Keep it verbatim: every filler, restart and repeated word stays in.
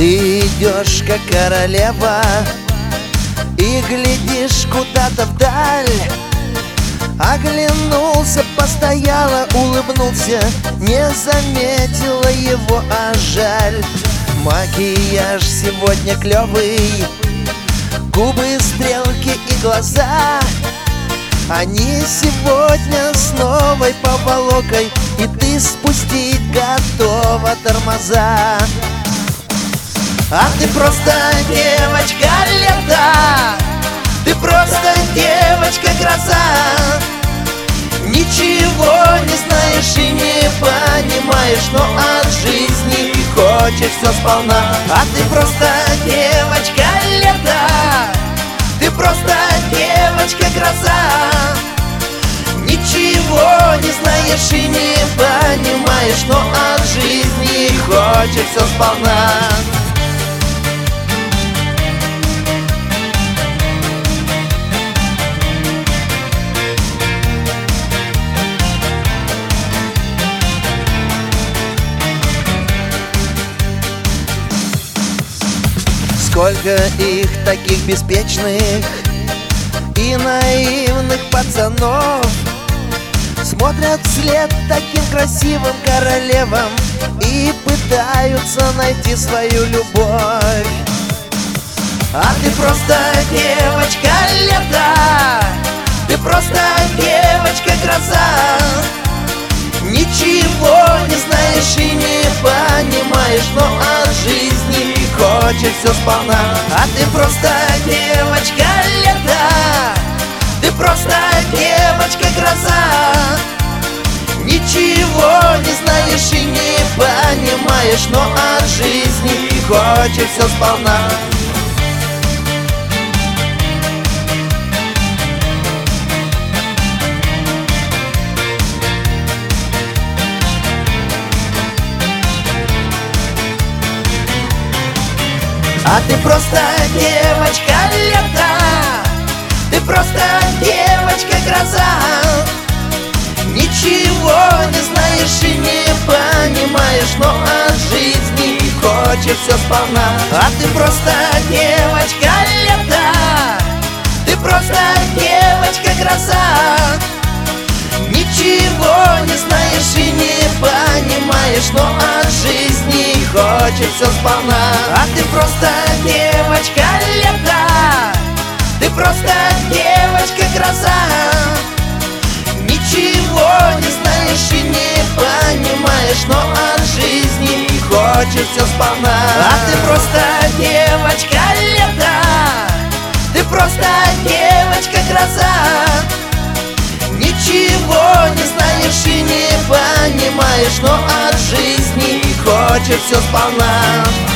Ты идешь, как королева, и глядишь куда-то вдаль. Оглянулся, постояла, улыбнулся, не заметила его, а жаль. Макияж сегодня клёвый, губы, стрелки и глаза. Они сегодня с новой поволокой, и ты спустить готова тормоза. А ты просто девочка лета, ты просто девочка-гроза. Ничего не знаешь и не понимаешь, но от жизни хочешь все сполна. А ты просто девочка лета, ты просто девочка-гроза. Ничего не знаешь и не понимаешь, но от жизни хочешь все сполна. Сколько их таких беспечных и наивных пацанов смотрят вслед таким красивым королевам и пытаются найти свою любовь. А ты просто девочка лета, ты просто девочка-гроза. Ничего не знаешь и не понимаешь, но от жизни хочешь все сполна. А ты просто девочка лета, ты просто девочка-гроза. Ничего не знаешь и не понимаешь, но от жизни хочешь все сполна. А ты просто девочка лета, ты просто девочка-гроза. Ничего не знаешь и не понимаешь, но от жизни хочешь все сполна. А ты просто девочка лета, ты просто девочка-гроза. Ничего не знаешь и не понимаешь, но от жизни хочешь все сполна. А ты просто девочка лета, ты просто девочка-гроза. Ничего не знаешь и не понимаешь, но от жизни хочешь все сполна. А ты просто девочка лета, ты просто девочка-гроза. Ничего не знаешь и не понимаешь, но от жизни хочешь все сполна.